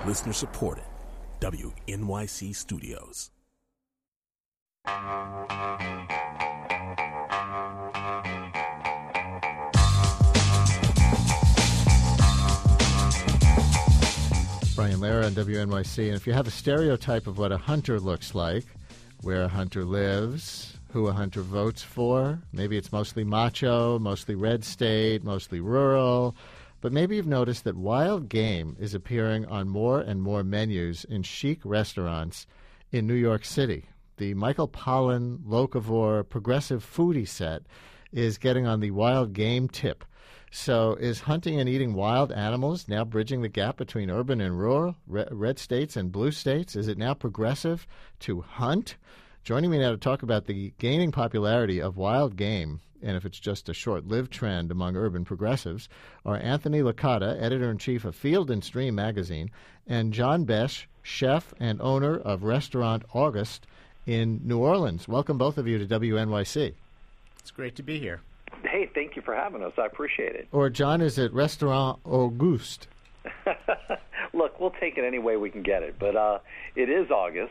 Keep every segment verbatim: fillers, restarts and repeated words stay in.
Listener supported. W N Y C Studios. Brian Lara on W N Y C. And if you have a stereotype of what a hunter looks like, where a hunter lives, who a hunter votes for, maybe it's mostly macho, mostly red state, mostly rural, but maybe you've noticed that wild game is appearing on more and more menus in chic restaurants in New York City. The Michael Pollan Locavore Progressive Foodie set is getting on the wild game tip. So is hunting and eating wild animals now bridging the gap between urban and rural, re- red states and blue states? Is it now progressive to hunt? Joining me now to talk about the gaining popularity of wild game, and if it's just a short-lived trend among urban progressives, are Anthony Licata, editor-in-chief of Field and Stream magazine, and John Besh, chef and owner of Restaurant August in New Orleans. Welcome, both of you, to W N Y C. It's great to be here. Hey, thank you for having us. I appreciate it. Or, John, is it Restaurant Auguste? Look, we'll take it any way we can get it. But uh, it is August.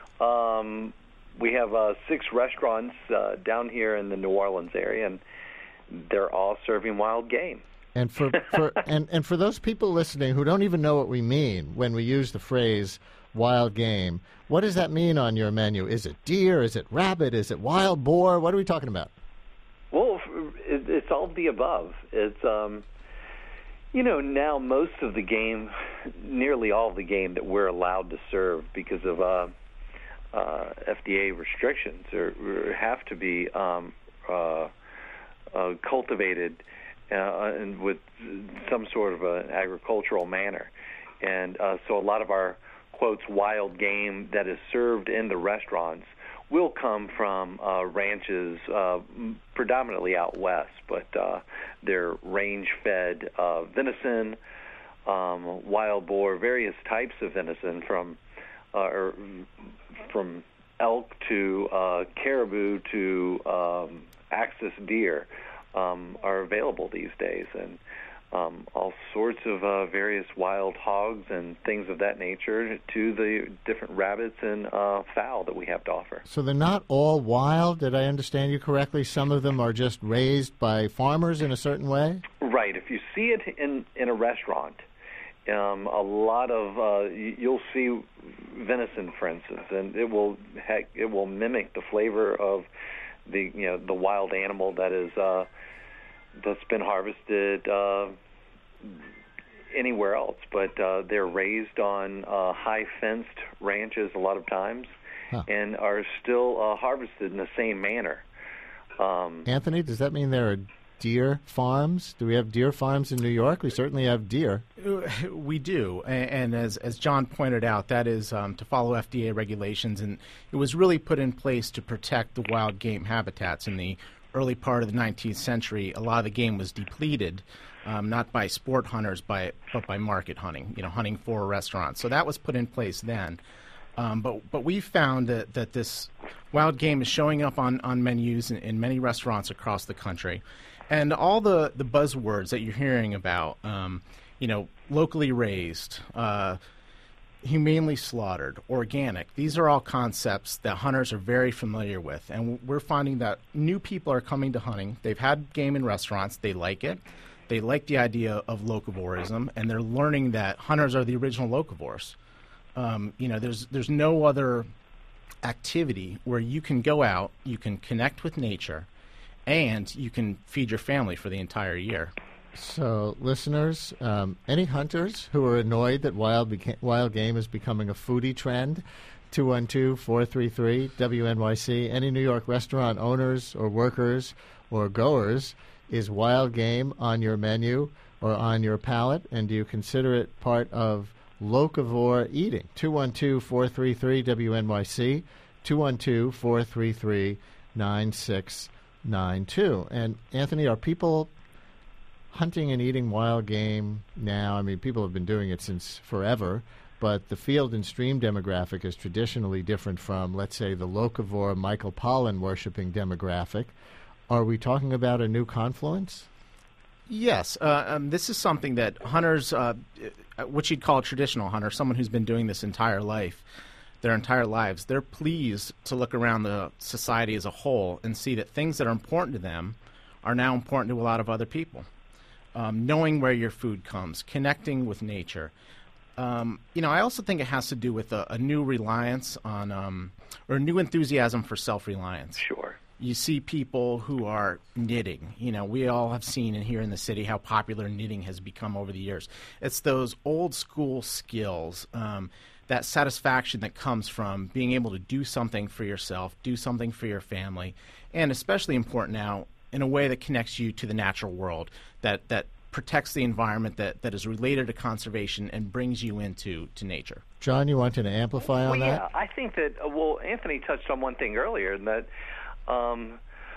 Um, we have uh, six restaurants uh, down here in the New Orleans area, and they're all serving wild game. And for, for and, and for those people listening who don't even know what we mean when we use the phrase wild game, what does that mean on your menu? Is it deer? Is it rabbit? Is it wild boar? What are we talking about? Well, it, it's all of the above. It's, um, you know, now most of the game, nearly all of the game that we're allowed to serve because of uh, uh, F D A restrictions or, or have to be um, uh, uh, cultivated uh, and with some sort of an agricultural manner. And uh, so a lot of our, quotes, wild game that is served in the restaurants will come from uh, ranches uh, predominantly out west, but uh, they're range-fed uh, venison, um, wild boar, various types of venison from uh, or from elk to uh, caribou to um, axis deer um, are available these days, and Um, all sorts of uh, various wild hogs and things of that nature to the different rabbits and uh, fowl that we have to offer. So they're not all wild, did I understand you correctly? Some of them are just raised by farmers in a certain way? Right. If you see it in, in a restaurant, um, a lot of, uh, you'll see venison, for instance, and it will heck, it will mimic the flavor of the, you know, the wild animal that is uh, that's been harvested uh, anywhere else, but uh, they're raised on uh, high fenced ranches a lot of times, huh. and are still uh, harvested in the same manner. Um, Anthony, does that mean there are deer farms? Do we have deer farms in New York? We certainly have deer. We do, and, and as as John pointed out, that is um, to follow F D A regulations, and it was really put in place to protect the wild game habitats in the early part of the nineteenth century. A lot of the game was depleted, um, not by sport hunters, by but by market hunting, you know, hunting for restaurants. So that was put in place then. Um, but but we found that, that this wild game is showing up on, on menus in, in many restaurants across the country. And all the, the buzzwords that you're hearing about, um, you know, locally raised, uh, humanely slaughtered, organic. These are all concepts that hunters are very familiar with, and we're finding that new people are coming to hunting. They've had game in restaurants. They like it. They like the idea of locavorism, and they're learning that hunters are the original locavores. Um, you know, there's there's no other activity where you can go out, you can connect with nature, and you can feed your family for the entire year. So, listeners, um, any hunters who are annoyed that wild beca- wild game is becoming a foodie trend, two one two, four three three, W N Y C. Any New York restaurant owners or workers or goers, is wild game on your menu or on your palate, and do you consider it part of locavore eating? two one two, four three three, W N Y C, two one two, four three three, nine six nine two. And, Anthony, are people hunting and eating wild game now? I mean, people have been doing it since forever, but the Field and Stream demographic is traditionally different from, let's say, the locavore Michael Pollan worshipping demographic. Are we talking about a new confluence? Yes, uh, um, this is something that hunters, uh, what you'd call a traditional hunter, someone who's been doing this entire life, their entire lives, they're pleased to look around the society as a whole and see that things that are important to them are now important to a lot of other people. Um, knowing where your food comes, connecting with nature. Um, you know, I also think it has to do with a, a new reliance on, um, or a new enthusiasm for self-reliance. Sure. You see people who are knitting. You know, we all have seen and here in the city how popular knitting has become over the years. It's those old school skills, um, that satisfaction that comes from being able to do something for yourself, do something for your family, and especially important now, in a way that connects you to the natural world, that, that protects the environment, that, that is related to conservation and brings you into to nature. John, you wanted to amplify on well, that? Yeah, I think that, uh, well, Anthony touched on one thing earlier, and that um,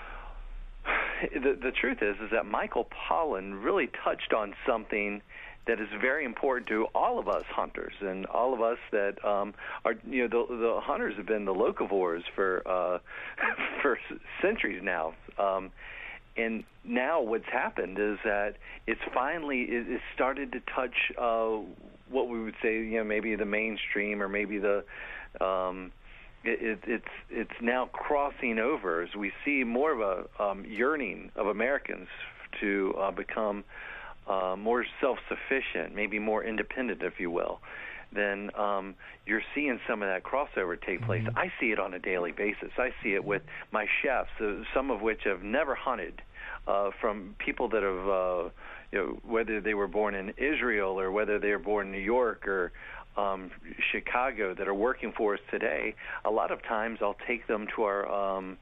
the, the truth is, is that Michael Pollan really touched on something that is very important to all of us hunters and all of us that um, are, you know, the, the hunters have been the locavores for uh, for centuries now. Um, and now what's happened is that it's finally it, it started to touch uh, what we would say, you know, maybe the mainstream or maybe the um, it, it, it's it's now crossing over as we see more of a um, yearning of Americans to uh, become Uh, more self-sufficient, maybe more independent, if you will, then um, you're seeing some of that crossover take place. Mm-hmm. I see it on a daily basis. I see it with my chefs, uh, some of which have never hunted, uh, from people that have, uh, you know, whether they were born in Israel or whether they were born in New York or um, Chicago that are working for us today. A lot of times I'll take them to our um,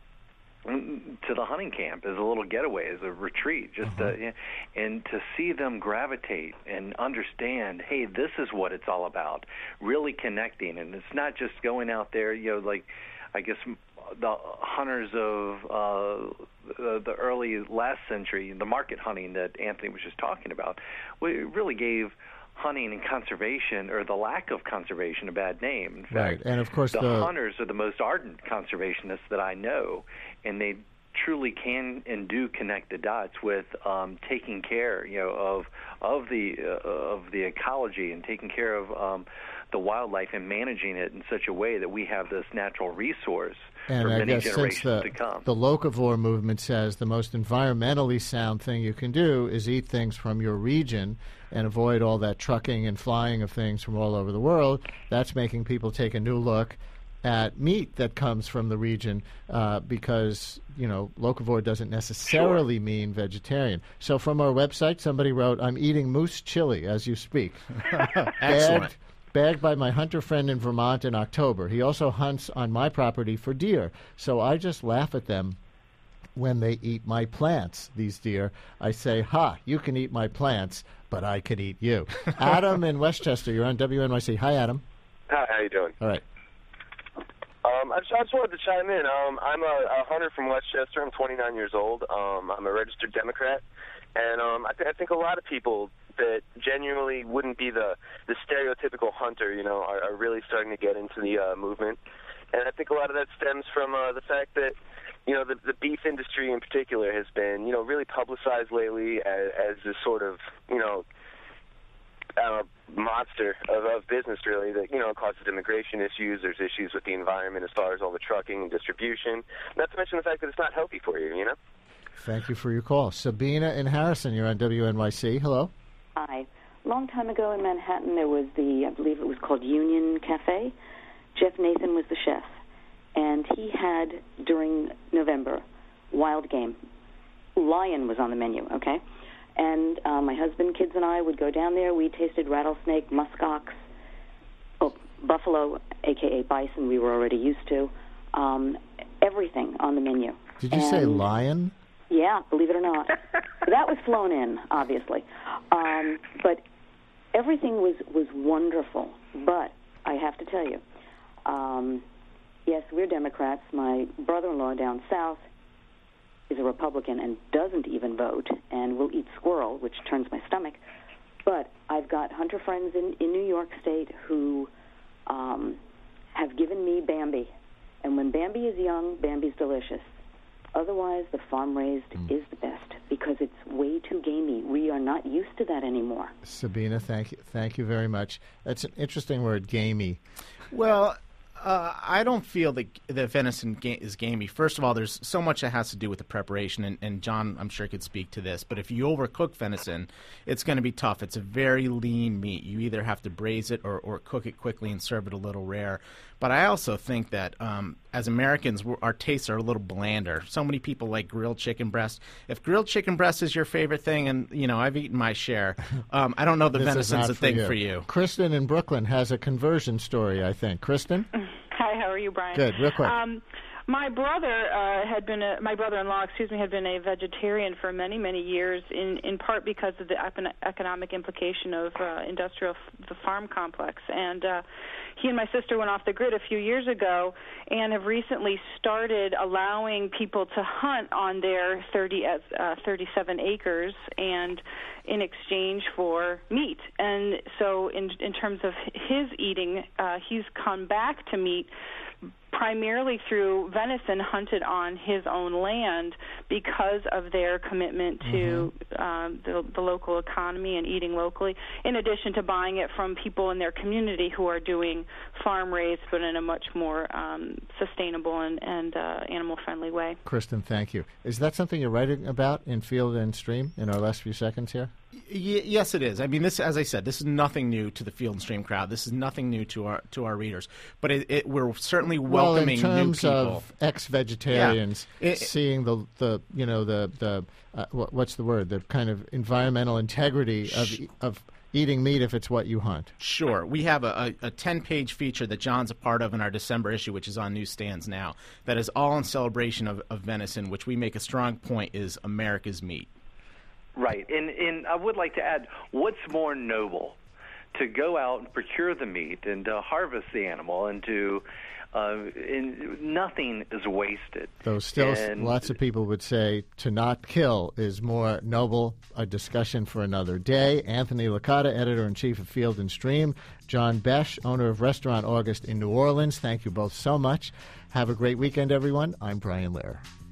to the hunting camp as a little getaway, as a retreat, just uh-huh. to, and to see them gravitate and understand, hey, this is what it's all about, really connecting. And it's not just going out there, you know, like I guess the hunters of uh, the, the early last century, the market hunting that Anthony was just talking about, we really gave hunting and conservation, or the lack of conservation, a bad name. In fact, right, and of course the, the hunters are the most ardent conservationists that I know, and they truly can and do connect the dots with um, taking care, you know, of of the uh, of the ecology and taking care of um, the wildlife and managing it in such a way that we have this natural resource and for I many guess generations since the, to come. The locavore movement says the most environmentally sound thing you can do is eat things from your region and avoid all that trucking and flying of things from all over the world. That's making people take a new look at meat that comes from the region uh, because, you know, locavore doesn't necessarily sure. mean vegetarian. So from our website, somebody wrote, I'm eating moose chili as you speak. Excellent. Bagged, bagged by my hunter friend in Vermont in October. He also hunts on my property for deer, so I just laugh at them when they eat my plants, these deer. I say, ha, you can eat my plants, but I can eat you. Adam in Westchester, you're on W N Y C. Hi, Adam. Hi, how you doing? All right. Um, I, just, I just wanted to chime in. Um, I'm a, a hunter from Westchester. I'm twenty-nine years old. Um, I'm a registered Democrat. And um, I, th- I think a lot of people that genuinely wouldn't be the, the stereotypical hunter, you know, are, are really starting to get into the uh, movement. And I think a lot of that stems from uh, the fact that, you know, the, the beef industry in particular has been, you know, really publicized lately as, as this sort of, you know, uh, monster of, of business, really, that, you know, causes immigration issues. There's issues with the environment as far as all the trucking and distribution. Not to mention the fact that it's not healthy for you, you know? Thank you for your call. Sabina in Harrison, you're on W N Y C. Hello. Hi. A long time ago in Manhattan, there was the, I believe it was called Union Cafe. Jeff Nathan was the chef. And he had, during November, wild game. Lion was on the menu, okay? And uh, my husband, kids, and I would go down there. We tasted rattlesnake, muskox, oh, buffalo, a k a bison we were already used to, um, everything on the menu. Did you and, say lion? Yeah, believe it or not. That was flown in, obviously. Um, but everything was, was wonderful. But I have to tell you, um, yes, we're Democrats. My brother-in-law down south is a Republican and doesn't even vote and will eat squirrel, which turns my stomach. But I've got hunter friends in, in New York State who um, have given me Bambi. And when Bambi is young, Bambi's delicious. Otherwise, the farm-raised mm. is the best because it's way too gamey. We are not used to that anymore. Sabina, thank you, thank you very much. That's an interesting word, gamey. Well, Uh, I don't feel that the venison ga- is gamey. First of all, there's so much that has to do with the preparation, and, and John, I'm sure, could speak to this. But if you overcook venison, it's going to be tough. It's a very lean meat. You either have to braise it or, or cook it quickly and serve it a little rare. But I also think that um, as Americans, we're, our tastes are a little blander. So many people like grilled chicken breast. If grilled chicken breast is your favorite thing, and you know I've eaten my share, um, I don't know the venison's a thing you. for you. Kristen in Brooklyn has a conversion story, I think. Kristen? Hi, how are you, Brian? Good, real quick. Um, my brother uh, had been a, my brother-in-law, excuse me, had been a vegetarian for many, many years. In in part because of the econ- economic implication of uh, industrial f- the farm complex, and uh, he and my sister went off the grid a few years ago, and have recently started allowing people to hunt on their thirty, uh, thirty-seven acres, and in exchange for meat. And so, in in terms of his eating, uh, he's come back to meat primarily through venison hunted on his own land because of their commitment to mm-hmm. um, the, the local economy and eating locally, in addition to buying it from people in their community who are doing farm-raised but in a much more um, sustainable and, and uh, animal-friendly way. Kristen, thank you. Is that something you're writing about in Field and Stream in our last few seconds here? Y- yes, it is. I mean, this, as I said, this is nothing new to the Field and Stream crowd. This is nothing new to our to our readers. But it, it, we're certainly welcoming well, in terms new people. of ex-vegetarians yeah. it, seeing the the you know the the uh, what's the word the kind of environmental integrity of of eating meat if it's what you hunt. Sure. We have a, a, a ten-page feature that John's a part of in our December issue, which is on newsstands now, that is all in celebration of, of venison, which we make a strong point is America's meat. Right. And, and I would like to add, what's more noble? To go out and procure the meat and to harvest the animal and to uh, and nothing is wasted. Though still and lots of people would say to not kill is more noble, a discussion for another day. Anthony Licata, editor-in-chief of Field and Stream. John Besh, owner of Restaurant August in New Orleans. Thank you both so much. Have a great weekend, everyone. I'm Brian Lehrer.